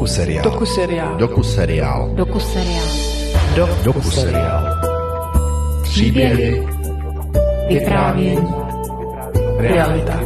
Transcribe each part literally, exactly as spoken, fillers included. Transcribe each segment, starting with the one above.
Dokuseriál. Dokuseriál. Dokuseriál. Dokuseriál. Dok- Dokuseriál. Příběhy. Vyprávění. Realita.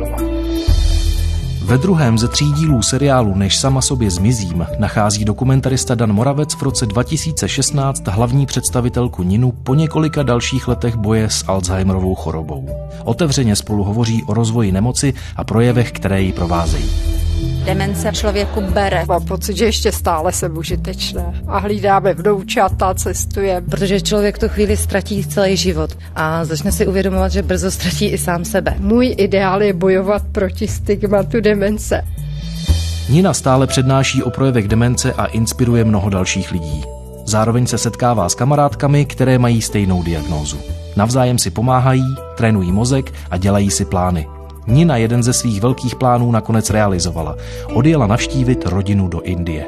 Ve druhém ze tří dílů seriálu Než sama sobě zmizím nachází dokumentarista Dan Moravec v roce dva tisíce šestnáct hlavní představitelku Ninu po několika dalších letech boje s Alzheimerovou chorobou. Otevřeně spolu hovoří o rozvoji nemoci a projevech, které ji provázejí. Demence člověku bere. Mám pocit, že ještě stále jsem užitečná a hlídáme vnoučata, cestujeme. Protože člověk tu chvíli ztratí celý život a začne si uvědomovat, že brzo ztratí i sám sebe. Můj ideál je bojovat proti stigmatu demence. Nina stále přednáší o projevech demence a inspiruje mnoho dalších lidí. Zároveň se setkává s kamarádkami, které mají stejnou diagnózu. Navzájem si pomáhají, trénují mozek a dělají si plány. Nina jeden ze svých velkých plánů nakonec realizovala. Odjela navštívit rodinu do Indie.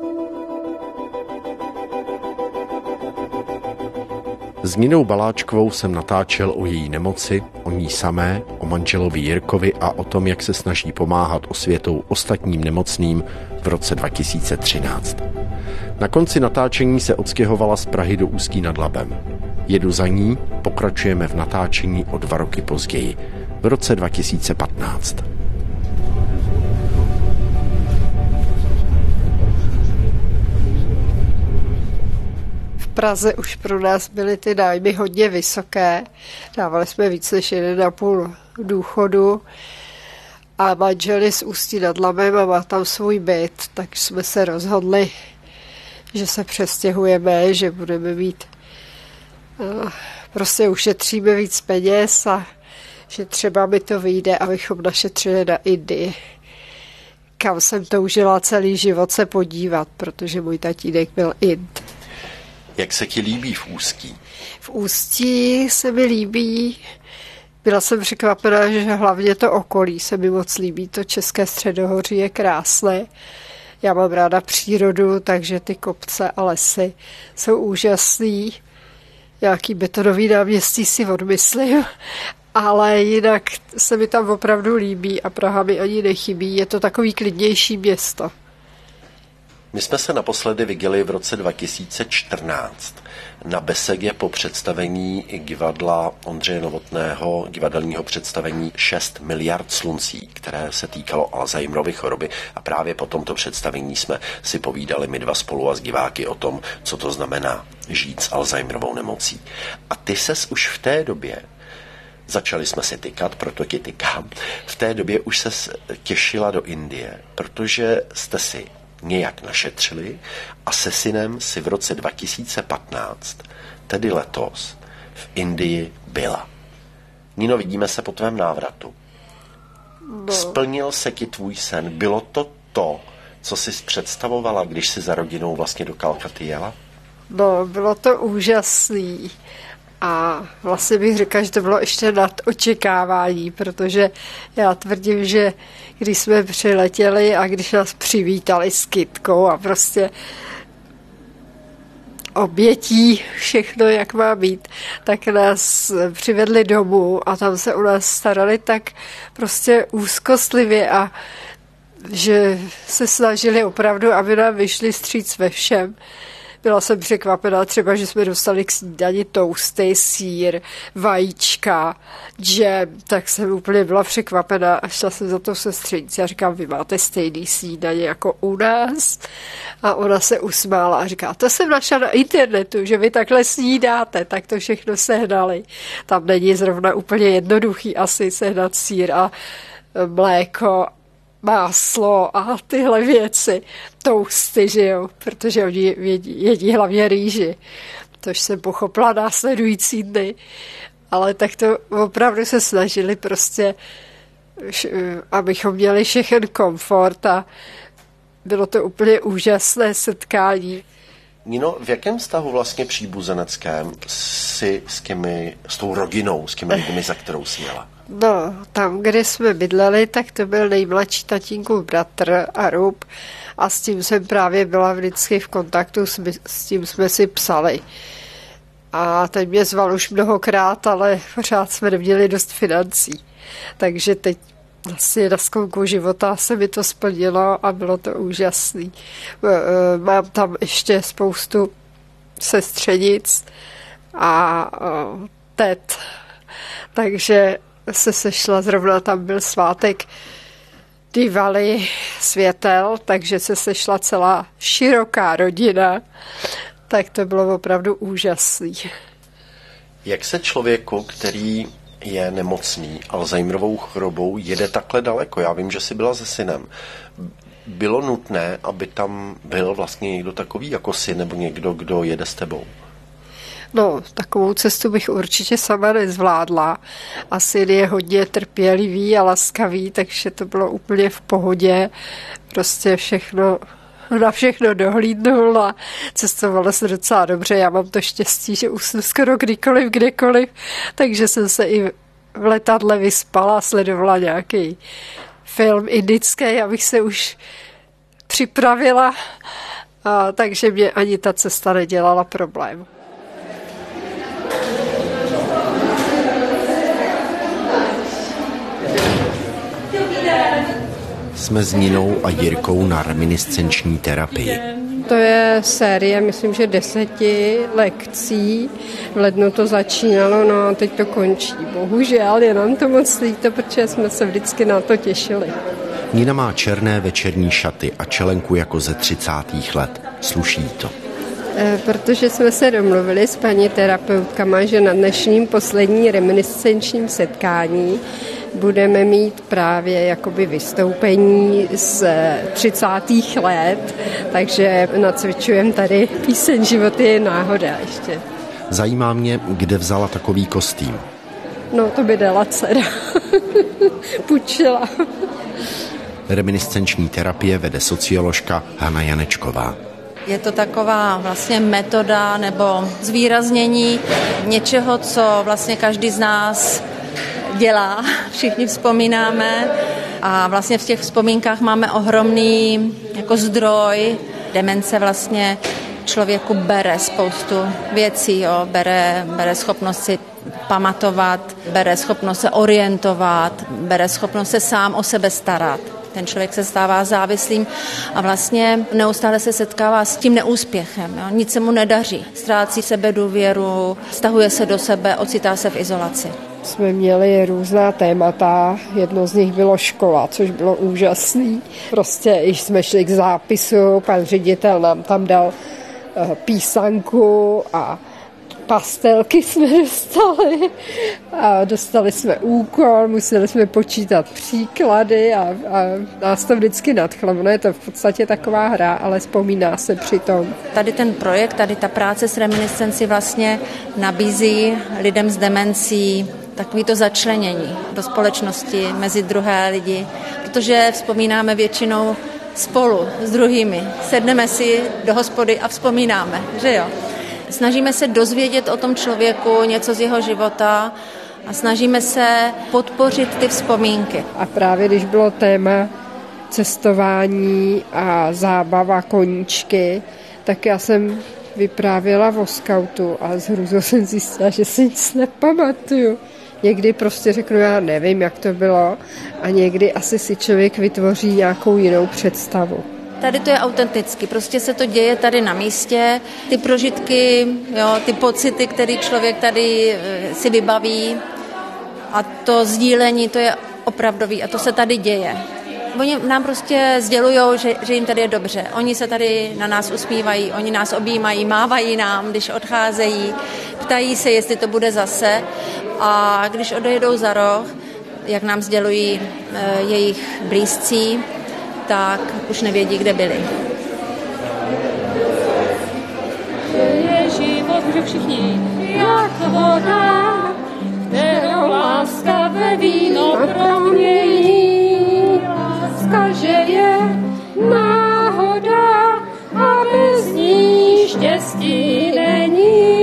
S Ninou Baláčkovou jsem natáčel o její nemoci, o ní samé, o manželovi Jirkovi a o tom, jak se snaží pomáhat osvětou ostatním nemocným v roce dva tisíce třináct. Na konci natáčení se odstěhovala z Prahy do Ústí nad Labem. Jedu za ní, pokračujeme v natáčení o dva roky později, v roce dva tisíce patnáct. V Praze už pro nás byly ty nájmy hodně vysoké. Dávali jsme víc než jeden a půl důchodu a manžel je z Ústí nad Labem a má tam svůj byt, tak jsme se rozhodli, že se přestěhujeme, že budeme mít, prostě ušetříme víc peněz a že třeba mi to vyjde, abychom našetřili na Indii, kam jsem toužila celý život se podívat, protože můj tatínek byl Ind. Jak se ti líbí v Ústí? V Ústí se mi líbí, byla jsem překvapená, že hlavně to okolí se mi moc líbí, to České středohoří je krásné. Já mám ráda přírodu, takže ty kopce a lesy jsou úžasný. Nějaký betonový náměstí si odmyslím, ale jinak se mi tam opravdu líbí a Praha mi ani nechybí. Je to takový klidnější město. My jsme se naposledy viděli v roce dva tisíce čtrnáct na Besegě po představení divadla Ondřeje Novotného, divadelního představení šest miliard sluncí, které se týkalo Alzheimerovy choroby a právě po tomto představení jsme si povídali my dva spolu a s diváky o tom, co to znamená žít s Alzheimerovou nemocí. A ty ses už v té době, začali jsme si tykat, proto ti tykám, v té době už ses těšila do Indie, protože jste si nějak našetřili a se synem si v roce dva tisíce patnáct, tedy letos, v Indii byla. Nino, vidíme se po tvém návratu. No. Splnil se ti tvůj sen? Bylo to to, co jsi představovala, když jsi za rodinou vlastně do Kalkaty jela? No, bylo to úžasný. A vlastně bych řekla, že to bylo ještě nad očekávání, protože já tvrdím, že když jsme přiletěli a když nás přivítali s kytkou a prostě obětí všechno, jak má být, tak nás přivedli domů a tam se o nás starali tak prostě úzkostlivě a že se snažili opravdu, aby nám vyšli vstříc ve všem. Byla jsem překvapená třeba, že jsme dostali k snídani tousty, sýr, vajíčka, džem, tak jsem úplně byla překvapená a šla jsem za to sestřenici a říkám, vy máte stejný snídaně jako u nás? A ona se usmála a říká, to jsem našla na internetu, že vy takhle snídáte, tak to všechno sehnali. Tam není zrovna úplně jednoduchý asi sehnat sýr a mléko, máslo a tyhle věci, tousty, že jo, protože oni jedí, jedí hlavně rýži, tož jsem pochopila následující dny, ale tak to opravdu se snažili prostě, abychom měli všechen komfort a bylo to úplně úžasné setkání. Nino, v jakém vztahu vlastně příbuzeneckém jsi s těmi, s tou rodinou, s těmi lidmi, za kterou jsi jela? No, tam, kde jsme bydleli, tak to byl nejmladší tatínkův bratr Arub a s tím jsem právě byla vždycky v kontaktu, s, s tím jsme si psali. A ten mě zval už mnohokrát, ale pořád jsme neměli dost financí. Takže teď Vlastně na sklonku života se mi to splnilo a bylo to úžasný. Mám tam ještě spoustu sestřenic a tet, takže se sešla, zrovna tam byl svátek Diwali světel, takže se sešla celá široká rodina, tak to bylo opravdu úžasný. Jak se člověku, který je nemocný Alzheimerovou chorobou, jede takhle daleko? Já vím, že jsi byla se synem. Bylo nutné, aby tam byl vlastně někdo takový jako syn nebo někdo, kdo jede s tebou? No, takovou cestu bych určitě sama nezvládla. A syn je hodně trpělivý a laskavý, takže to bylo úplně v pohodě. Prostě všechno, na všechno dohlídnul a cestovala se docela dobře. Já mám to štěstí, že usnu skoro kdykoliv, kdekoliv, takže jsem se i v letadle vyspala a sledovala nějaký film indický, abych se už připravila, a takže mě ani ta cesta nedělala problém. Jsme s Ninou a Jirkou na reminiscenční terapii. To je série, myslím, že deseti lekcí. V lednu to začínalo, no a teď to končí. Bohužel je nám to moc líto, protože jsme se vždycky na to těšili. Nina má černé večerní šaty a čelenku jako ze třicátých let. Sluší to. Protože jsme se domluvili s paní terapeutkama, že na dnešním poslední reminiscenčním setkání budeme mít právě jakoby vystoupení z třicátých let, takže nacvičujeme tady píseň Život je náhoda ještě. Zajímá mě, kde vzala takový kostým. No, to by dala dcera. Půjčila. Reminiscenční terapie vede socioložka Hana Janečková. Je to taková vlastně metoda nebo zvýraznění něčeho, co vlastně každý z nás dělá, všichni vzpomínáme a vlastně v těch vzpomínkách máme ohromný jako zdroj. Demence vlastně člověku bere spoustu věcí, jo. Bere, bere schopnost si pamatovat, bere schopnost se orientovat, bere schopnost se sám o sebe starat. Ten člověk se stává závislým a vlastně neustále se setkává s tím neúspěchem. Jo. Nic se mu nedaří. Ztrácí sebedůvěru, stahuje se do sebe, ocitá se v izolaci. Jsme měli různá témata, jedno z nich bylo škola, což bylo úžasný. Prostě, když jsme šli k zápisu, pan ředitel nám tam dal písanku a pastelky jsme dostali a dostali jsme úkol, museli jsme počítat příklady a, a nás to vždycky nadchlo. Ono je to v podstatě taková hra, ale vzpomíná se přitom. Tady ten projekt, tady ta práce s reminiscencí vlastně nabízí lidem s demencí takovýto začlenění do společnosti mezi druhé lidi, protože vzpomínáme většinou spolu s druhými. Sedneme si do hospody a vzpomínáme, že jo? Snažíme se dozvědět o tom člověku něco z jeho života a snažíme se podpořit ty vzpomínky. A právě když bylo téma cestování a zábava, koníčky, tak já jsem vyprávěla o skautu a z hrůzou jsem zjistila, že si nic nepamatuju. Někdy prostě řeknu, já nevím, jak to bylo a někdy asi si člověk vytvoří nějakou jinou představu. Tady to je autenticky, prostě se to děje tady na místě, ty prožitky, jo, ty pocity, které člověk tady si vybaví a to sdílení, to je opravdový a to se tady děje. Oni nám prostě sdělujou, že, že jim tady je dobře. Oni se tady na nás usmívají, oni nás objímají, mávají nám, když odcházejí, ptají se, jestli to bude zase a když odejdou za roh, jak nám sdělují e, jejich blízcí, tak už nevědí, kde byli. Je život, že všichni, jak voda, kterou láska ve víno promění. Láska, že je náhoda a bez ní štěstí není.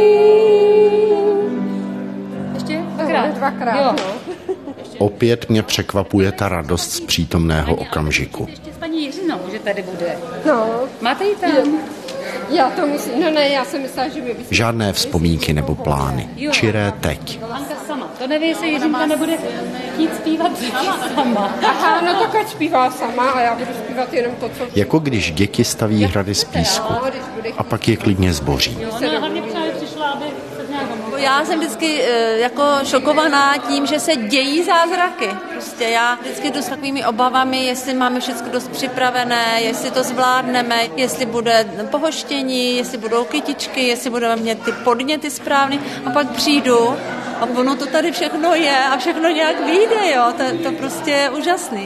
Ještě dvakrát. Dvakrát, jo. Opět mě překvapuje ta radost z přítomného okamžiku. Ještě s paní Jiřinou, že tady bude. No. Máte ji tam? Já to musím, no ne, já jsem myslela, že mi... Žádné vzpomínky nebo plány. Čiré teď. Anka sama. To neví, jestli Jiřinka nebude chtít zpívat sama. Aha, no tak ať zpívá sama a já budu zpívat jenom to, co... Jako když děti staví hrady z písku a pak je klidně zboří. Ona hlavně právě přišla, aby se nějak domluvila. Já jsem vždycky jako šokovaná tím, že se dějí zázraky. Prostě já vždycky jdu s takovými obavami, jestli máme všechno dost připravené, jestli to zvládneme, jestli bude pohoštění, jestli budou kytičky, jestli budeme mít ty podněty správný. A pak přijdu a ono to tady všechno je a všechno nějak vyjde, jo. To, to prostě je úžasný.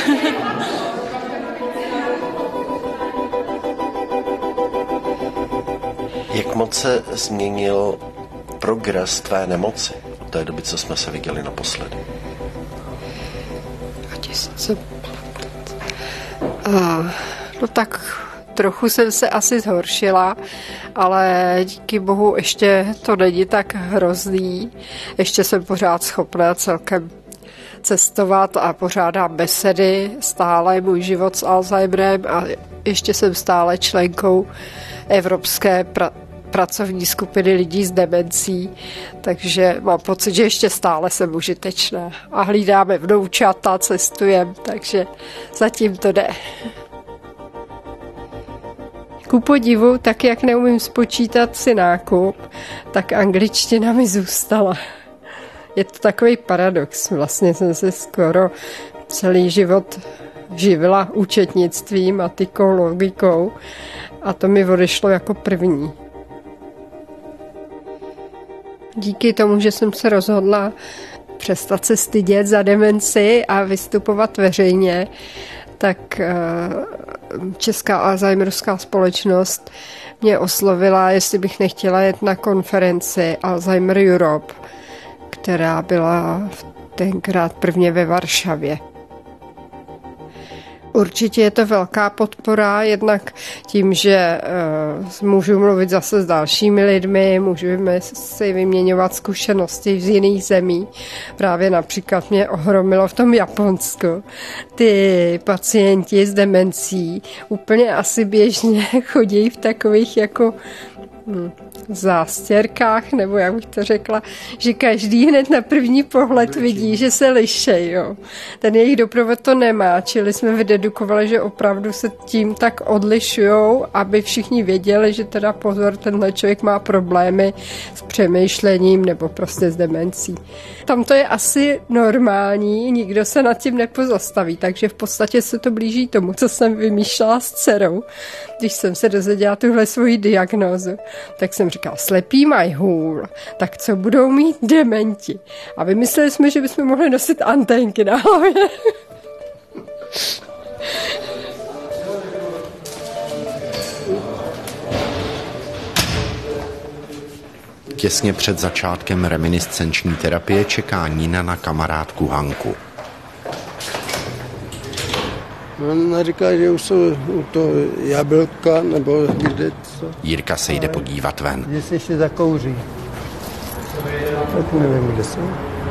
Jak moc se změnil progres tvé nemoci od té doby, co jsme se viděli naposledy? Uh, no tak trochu jsem se asi zhoršila, ale díky bohu ještě to není tak hrozný. Ještě jsem pořád schopná celkem cestovat a pořádám besedy, stále můj život s Alzheimerem a ještě jsem stále členkou Evropské pra- pracovní skupiny lidí s demencí, takže mám pocit, že ještě stále jsem užitečná a hlídáme vnoučata, cestujeme, takže zatím to jde. Ku podivu, tak jak neumím spočítat si nákup, tak angličtina mi zůstala. Je to takový paradox, vlastně jsem se skoro celý život živila účetnictvím, matikou, logikou a to mi odešlo jako první. Díky tomu, že jsem se rozhodla přestat se stydět za demenci a vystupovat veřejně, tak Česká Alzheimerská společnost mě oslovila, jestli bych nechtěla jet na konferenci Alzheimer Europe, která byla tenkrát prvně ve Varšavě. Určitě je to velká podpora, jednak tím, že uh, můžu mluvit zase s dalšími lidmi, můžeme si vyměňovat zkušenosti z jiných zemí. Právě například mě ohromilo v tom Japonsku. Ty pacienti s demencí úplně asi běžně chodí v takových jako hm, zástěrkách, nebo jak bych to řekla, že každý hned na první pohled vidí, že se lišej. Jo. Ten jejich doprovod to nemá, čili jsme vydedukovali, že opravdu se tím tak odlišujou, aby všichni věděli, že teda pozor, tenhle člověk má problémy s přemýšlením nebo prostě s demencí. Tam to je asi normální, nikdo se nad tím nepozastaví, takže v podstatě se to blíží tomu, co jsem vymýšlela s dcerou. Když jsem se dozvěděla tuhle svoji diagnózu, tak jsem říkala, slepí mají hůl, tak co budou mít dementi? A vymysleli jsme, že bychom mohli nosit anténky na hlavě. Těsně před začátkem reminiscenční terapie čeká Nina na kamarádku Hanku. On říká, že už jsou u toho jablka, nebo kde co. Jirka se jde podívat ven. Že se ještě zakouří. Tak nevím, kde jsou.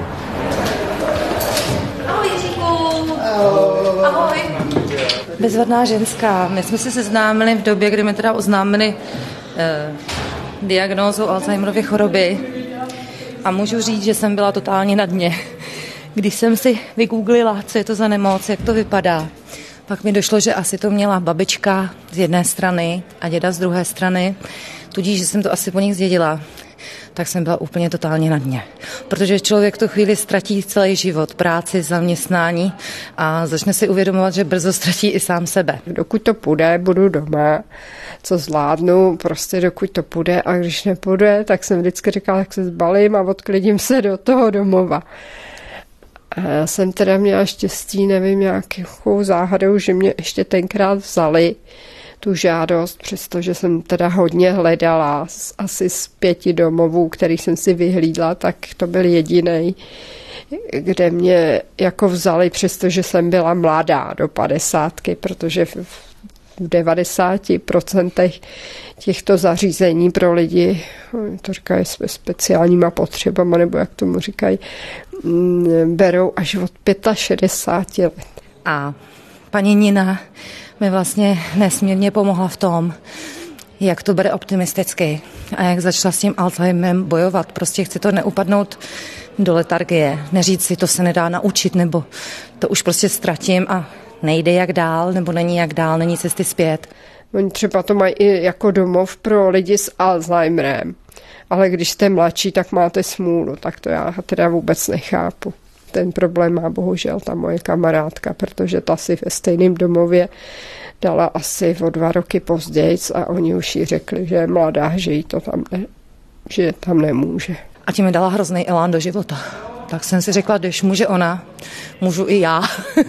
Ahoj, Jiříku. Ahoj. Ahoj. Bezvadná ženská. My jsme se seznámili v době, kdy mi teda oznámili eh, diagnózu Alzheimerovy choroby a můžu říct, že jsem byla totálně na dně. Když jsem si vygooglila, co je to za nemoc, jak to vypadá, pak mi došlo, že asi to měla babička z jedné strany a děda z druhé strany, tudíž, že jsem to asi po nich zdědila, tak jsem byla úplně totálně na dně. Protože člověk tu chvíli ztratí celý život, práci, zaměstnání a začne si uvědomovat, že brzo ztratí i sám sebe. Dokud to půjde, budu doma, co zvládnu, prostě dokud to půjde a když nepůjde, tak jsem vždycky říkala, tak se zbalím a odklidím se do toho domova. A já jsem teda měla štěstí, nevím, nějakou záhadou, že mě ještě tenkrát vzali tu žádost, přestože jsem teda hodně hledala, asi z pěti domovů, který jsem si vyhlídla, tak to byl jedinej, kde mě jako vzali, přestože jsem byla mladá do padesátky, protože v devadesáti procentech těchto zařízení pro lidi, to říkají s speciálníma potřebama, nebo jak tomu říkají, berou až od šedesáti pěti let. A paní Nina mi vlastně nesmírně pomohla v tom, jak to bere optimisticky a jak začala s tím Alzheimerem bojovat. Prostě chci to neupadnout do letargie. Neříct si, to se nedá naučit, nebo to už prostě ztratím a nejde jak dál, nebo není jak dál, není cesty zpět. Oni třeba to mají i jako domov pro lidi s Alzheimerem. Ale když jste mladší, tak máte smůlu, tak to já teda vůbec nechápu. Ten problém má bohužel ta moje kamarádka, protože ta si ve stejném domově dala asi o dva roky později a oni už jí řekli, že je mladá, že jí to tam, ne, že tam nemůže. A tím mi dala hrozný elán do života. Tak jsem si řekla, když může ona, můžu i já.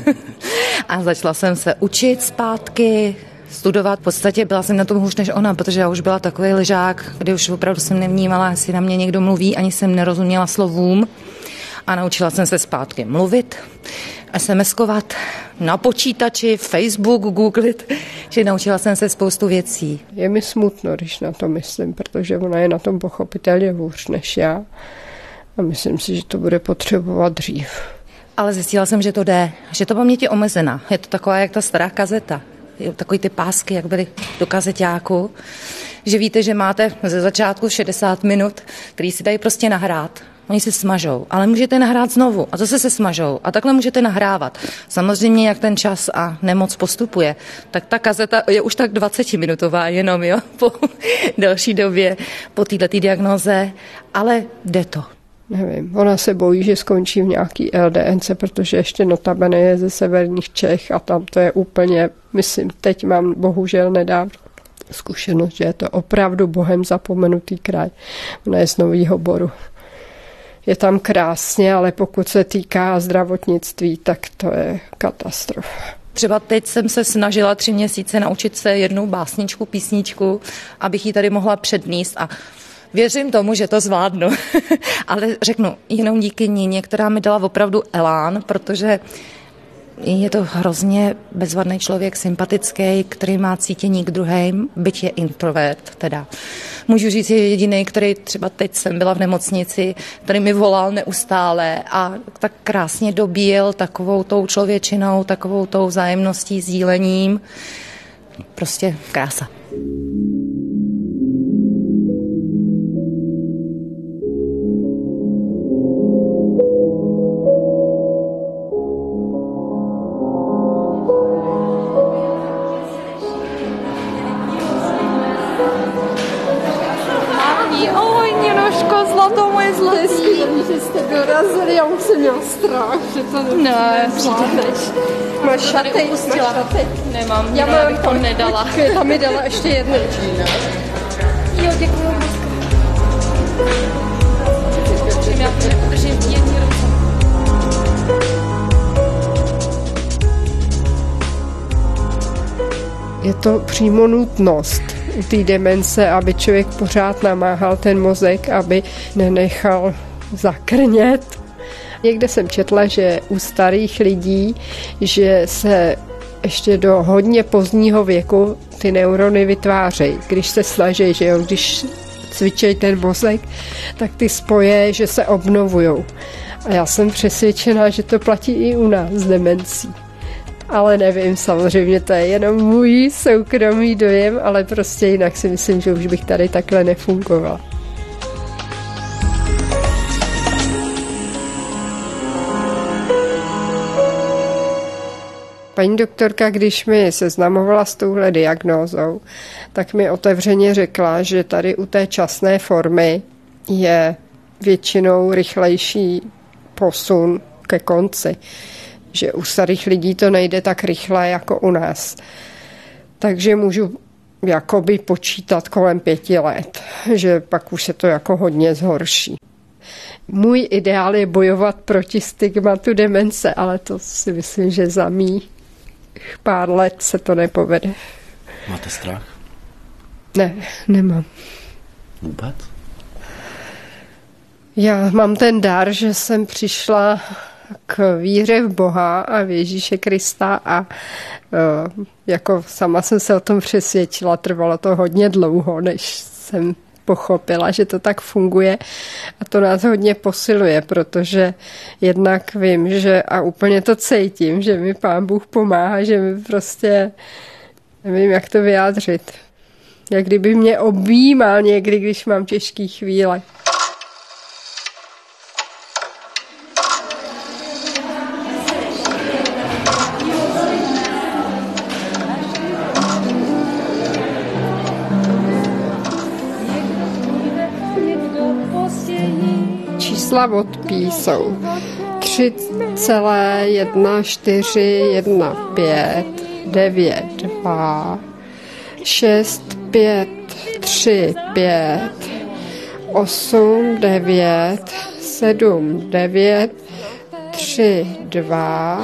A začala jsem se učit zpátky, studovat. V podstatě byla jsem na tom hůř než ona, protože já už byla takový ležák, kdy už opravdu jsem nevnímala, jestli na mě někdo mluví, ani jsem nerozuměla slovům. A naučila jsem se zpátky mluvit, SMSkovat, na počítači, Facebook, googlit, že naučila jsem se spoustu věcí. Je mi smutno, když na to myslím, protože ona je na tom pochopitelně hůř než já a myslím si, že to bude potřebovat dřív. Ale zjistila jsem, že to jde, že to paměť je omezená. Je to taková, jak ta stará kazeta. Takový ty pásky, jak byly do kazeťáku, že víte, že máte ze začátku šedesát minut, který si dají prostě nahrát. Oni se smažou, ale můžete nahrát znovu a zase se smažou a takhle můžete nahrávat. Samozřejmě, jak ten čas a nemoc postupuje, tak ta kazeta je už tak dvacetiminutová jenom, jo, po další době, po této diagnoze, ale jde to. Nevím, ona se bojí, že skončí v nějaký L D N C, protože ještě notabene je ze severních Čech a tam to je úplně, myslím, teď mám bohužel nedávno zkušenost, že je to opravdu bohem zapomenutý kraj. Ona je z Novýho Boru. Je tam krásně, ale pokud se týká zdravotnictví, tak to je katastrofa. Třeba teď jsem se snažila tři měsíce naučit se jednu básničku, písničku, abych ji tady mohla přednést a věřím tomu, že to zvládnu. Ale řeknu, jenom díky Nině, která mi dala opravdu elán, protože je to hrozně bezvadný člověk, sympatický, který má cítění k druhým, byť je introvert teda. Můžu říct, je jediný, který třeba teď jsem byla v nemocnici, který mi volal neustále a tak krásně dobíjel takovou tou člověčinou, takovou tou vzájemností, sdílením. Prostě krása. Že jste dorazili, já už jsem měla strach, že to nezvládneš. Máš šaty? Máš šaty? Nemám, já já bych to nedala. Počkej, tam mi dala ještě jednu. Jo, děkuju. Já to nepodržím jedný ruce. Je to přímo nutnost u té demence, aby člověk pořád namáhal ten mozek, aby nenechal zakrnět. Někde jsem četla, že u starých lidí, že se ještě do hodně pozdního věku ty neurony vytvářejí. Když se snaží, že jo, když cvičí ten mozek, tak ty spoje, že se obnovujou. A já jsem přesvědčená, že to platí i u nás s demencí. Ale nevím, samozřejmě to je jenom můj soukromý dojem, ale prostě jinak si myslím, že už bych tady takhle nefungovala. Paní doktorka, když mi seznamovala s touhle diagnózou, tak mi otevřeně řekla, že tady u té časné formy je většinou rychlejší posun ke konci. Že u starých lidí to nejde tak rychle jako u nás. Takže můžu jakoby počítat kolem pěti let, že pak už se to jako hodně zhorší. Můj ideál je bojovat proti stigmatu demence, ale to si myslím, že za mých pár let se to nepovede. Máte strach? Ne, nemám. Vůbec? Já mám ten dar, že jsem přišla k víře v Boha a v Ježíše Krista a uh, jako sama jsem se o tom přesvědčila, trvalo to hodně dlouho, než jsem pochopila, že to tak funguje a to nás hodně posiluje, protože jednak vím, že a úplně to cítím, že mi Pán Bůh pomáhá, že mi prostě nevím, jak to vyjádřit. Jak kdyby mě objímal někdy, když mám těžké chvíle. čísla od pí jsou tři celá jedna čtyři jedna pět devět dva šest pět tři pět osm devět sedm devět tři dva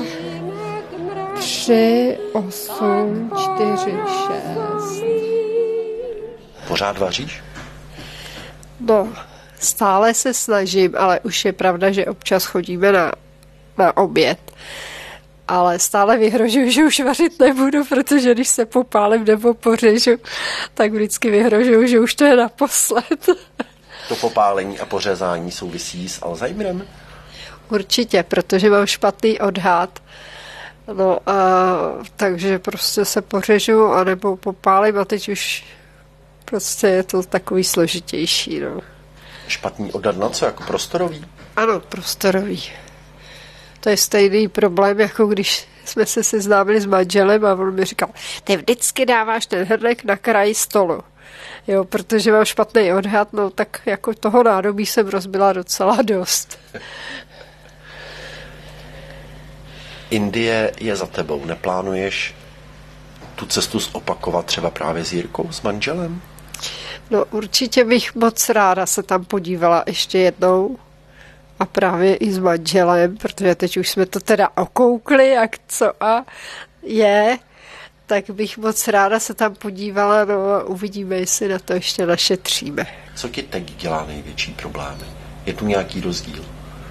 tři osm čtyři šest. Pořád vaříš? No, stále se snažím, ale už je pravda, že občas chodíme na, na oběd. Ale stále vyhrožuju, že už vařit nebudu, protože když se popálím nebo pořežu, tak vždycky vyhrožuju, že už to je naposled. To popálení a pořezání souvisí s Alzheimerem? Určitě, protože mám špatný odhad. No a takže prostě se pořežu anebo popálím a teď už prostě je to takový složitější. No. Špatný odhad na co, jako prostorový? Ano, prostorový. To je stejný problém, jako když jsme se seznámili s manželem a on mi říkal, ty vždycky dáváš ten hrnek na kraji stolu. Jo, protože mám špatný odhad, no tak jako toho nádobí jsem rozbila docela dost. Indie je za tebou. Neplánuješ tu cestu zopakovat třeba právě s Jirkou, s manželem? No určitě bych moc ráda se tam podívala ještě jednou a právě i s manželem, protože teď už jsme to teda okoukli, jak co a je, tak bych moc ráda se tam podívala, no a uvidíme, jestli na to ještě našetříme. Co ti teď dělá největší problémy? Je tu nějaký rozdíl?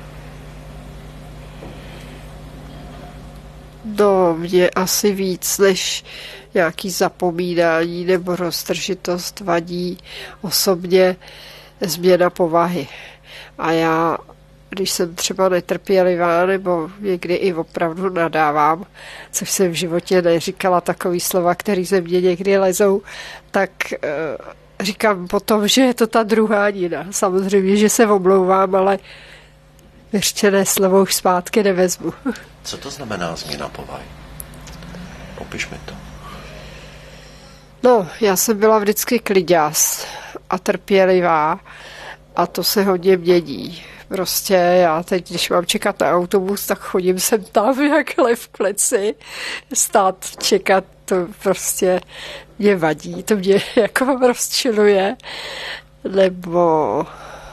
No, mě asi víc než nějaký zapomínání nebo roztržitost vadí osobně změna povahy. A já, když jsem třeba netrpělivá nebo někdy i opravdu nadávám, což jsem v životě neříkala takový slova, který ze mě někdy lezou, tak e, říkám potom, že je to ta druhá nina. Samozřejmě, že se omlouvám, ale vyřčené slovo už zpátky nevezmu. Co to znamená změna povahy? Popiš mi to. No, já jsem byla vždycky kliďas a trpělivá a to se hodně mění. Prostě já teď, když mám čekat na autobus, tak chodím sem tam jak lev v kleci. Stát čekat, to prostě mě vadí, to mě jako rozčiluje. Nebo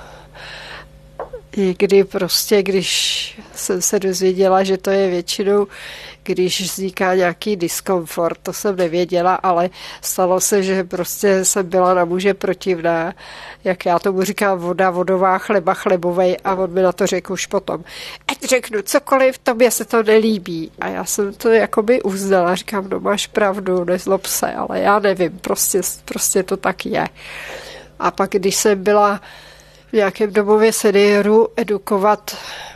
někdy prostě, když jsem se dozvěděla, že to je většinou, když vzniká nějaký diskomfort, to jsem nevěděla, ale stalo se, že prostě jsem byla na muže protivná, jak já tomu říkám, voda vodová, chleba chlebovej a on mi na to řekl už potom. Ať řeknu cokoliv, tobě se to nelíbí. A já jsem to jakoby uznala, říkám, no máš pravdu, nezlob se, ale já nevím, prostě, prostě to tak je. A pak, když jsem byla v nějakém domově seniorů edukovat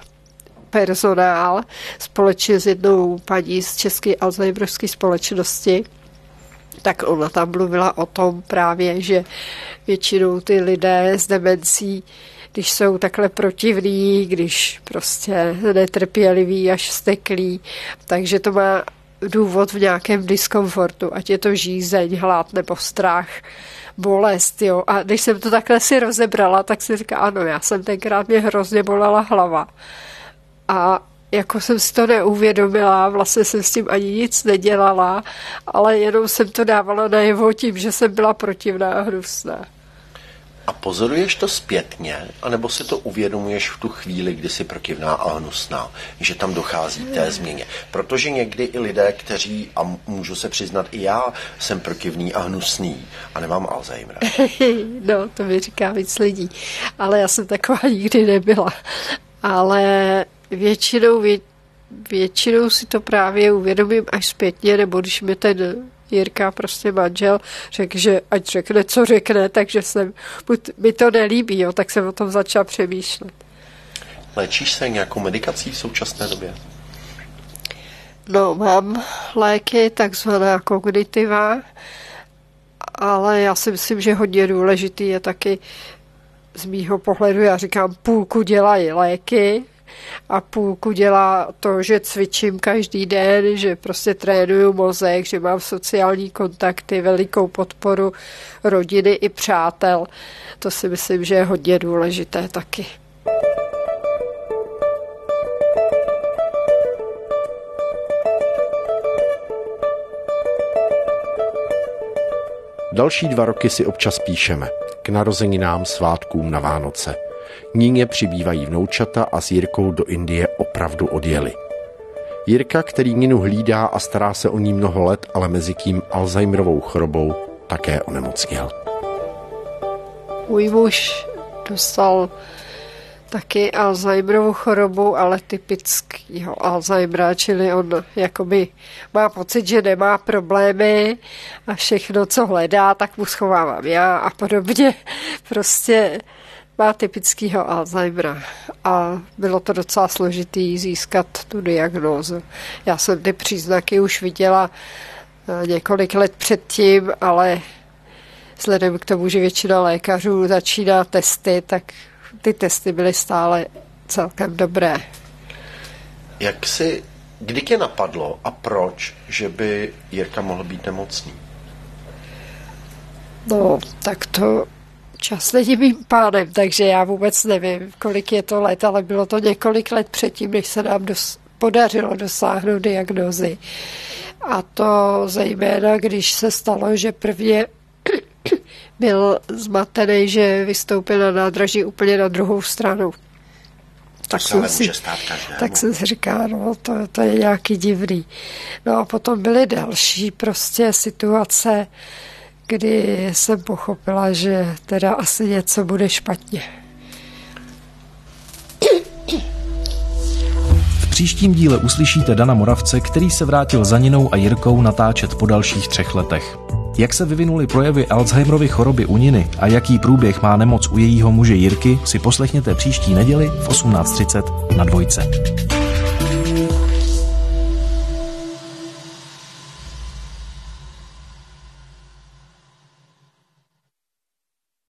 personál společně s jednou paní z České alzheimerovské společnosti, tak ona tam mluvila o tom právě, že většinou ty lidé s demencí, když jsou takhle protivní, když prostě netrpěliví až steklí, takže to má důvod v nějakém diskomfortu, ať je to žízeň, hlad nebo strach, bolest, jo. A když jsem to takhle si rozebrala, tak si říká, ano, já jsem tenkrát, mě hrozně bolela hlava. A jako jsem si to neuvědomila, vlastně jsem s tím ani nic nedělala, ale jenom jsem to dávala najevo tím, že jsem byla protivná a hnusná. A pozoruješ to zpětně, anebo si to uvědomuješ v tu chvíli, kdy jsi protivná a hnusná, že tam dochází té změně? Protože někdy i lidé, kteří, a můžu se přiznat i já, jsem protivný a hnusný a nemám Alzheimer. No, to mi říká víc lidí, ale já jsem taková nikdy nebyla. Ale většinou, vě, většinou si to právě uvědomím až zpětně, nebo když mi ten Jirka, prostě manžel, řekl, že ať řekne, co řekne, takže jsem, mi to nelíbí, jo, tak jsem o tom začala přemýšlet. Léčíš se nějakou medikací v současné době? No, mám léky, takzvaná kognitiva, ale já si myslím, že hodně důležitý je taky z mýho pohledu, já říkám, půlku dělají léky, a půlku dělá to, že cvičím každý den, že prostě trénuju mozek, že mám sociální kontakty, velikou podporu rodiny i přátel. To si myslím, že je hodně důležité taky. Další dva roky si občas píšeme. K narozeninám, svátkům, na Vánoce. Níně přibývají vnoučata a s Jirkou do Indie opravdu odjeli. Jirka, který Ninu hlídá a stará se o ní mnoho let, ale mezitím Alzheimerovou chorobou také onemocněl. Můj muž dostal taky Alzheimerovou chorobu, ale typickýho Alzheimera, čili on jakoby má pocit, že nemá problémy a všechno, co hledá, tak mu schovávám já a podobně. Prostě má typickýho Alzheimera a bylo to docela složitý získat tu diagnózu. Já jsem ty příznaky už viděla několik let předtím, ale vzhledem k tomu, že většina lékařů začíná testy, tak ty testy byly stále celkem dobré. Jak si, kdy tě napadlo a proč, že by Jirka mohl být nemocný? No, tak to čas není mým pánem, takže já vůbec nevím, kolik je to let, ale bylo to několik let předtím, než se nám dos- podařilo dosáhnout diagnózy. A to zejména, když se stalo, že prvně byl zmatený, že vystoupil na nádraží úplně na druhou stranu. Tak jsem, si, tak jsem si říkal, no to, to je nějaký divný. No a potom byly další prostě situace, kdy jsem pochopila, že teda asi něco bude špatně. V příštím díle uslyšíte Dana Moravce, který se vrátil za Ninou a Jirkou natáčet po dalších třech letech. Jak se vyvinuly projevy Alzheimerovy choroby u Niny a jaký průběh má nemoc u jejího muže Jirky, si poslechněte příští neděli v osmnáct třicet na Dvojce.